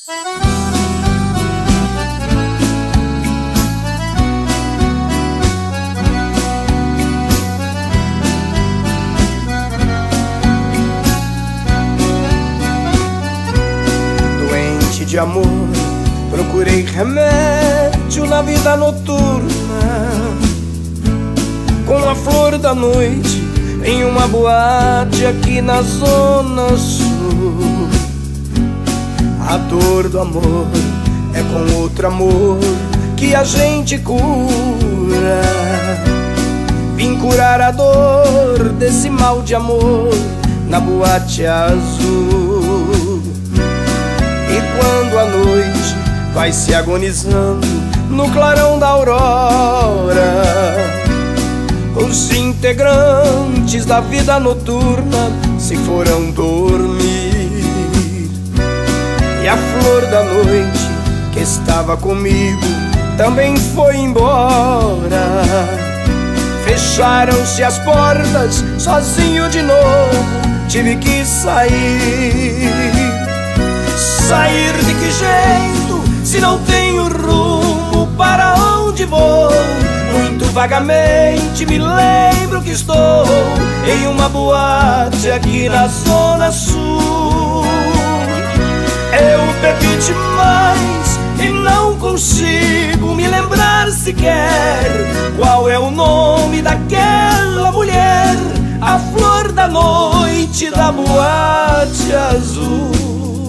Doente de amor, procurei remédio na vida noturna, com a flor da noite em uma boate aqui na Zona Sul. A dor do amor é com outro amor que a gente cura. Vim curar a dor desse mal de amor na boate azul. E quando a noite vai se agonizando no clarão da aurora, os integrantes da vida noturna se foram dormir. E a flor da noite que estava comigo também foi embora. Fecharam-se as portas, sozinho de novo tive que sair. Sair de que jeito, se não tenho rumo para onde vou? Muito vagamente me lembro que estou em uma boate aqui na Zona Sul. Eu bebi demais e não consigo me lembrar sequer qual é o nome daquela mulher, a flor da noite da boate azul.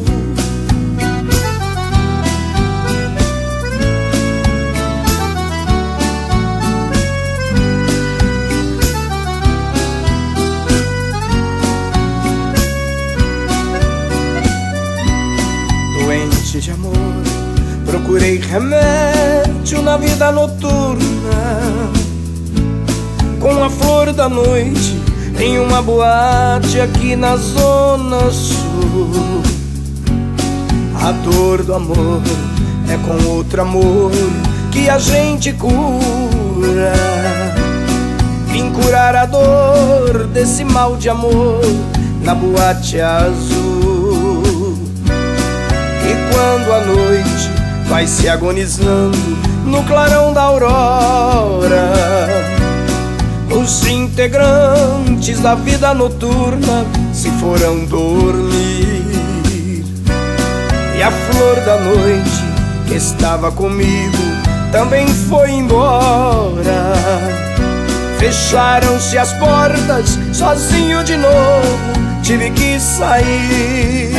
Doente de amor, procurei remédio na vida noturna, com a flor da noite em uma boate aqui na Zona Sul. A dor do amor é com outro amor que a gente cura. Vim curar a dor desse mal de amor na boate azul. E quando a noite vai se agonizando no clarão da aurora, os integrantes da vida noturna se foram dormir. E a flor da noite que estava comigo também foi embora. Fecharam-se as portas, sozinho de novo tive que sair.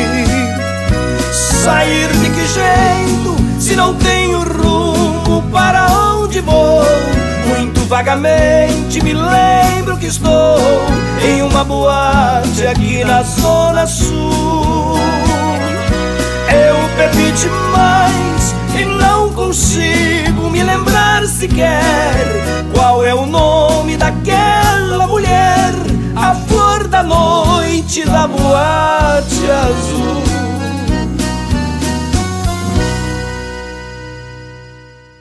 Sair de que jeito, se não tenho rumo para onde vou? Muito vagamente me lembro que estou em uma boate aqui na Zona Sul. Eu bebi demais e não consigo me lembrar sequer qual é o nome daquela mulher, a flor da noite da boate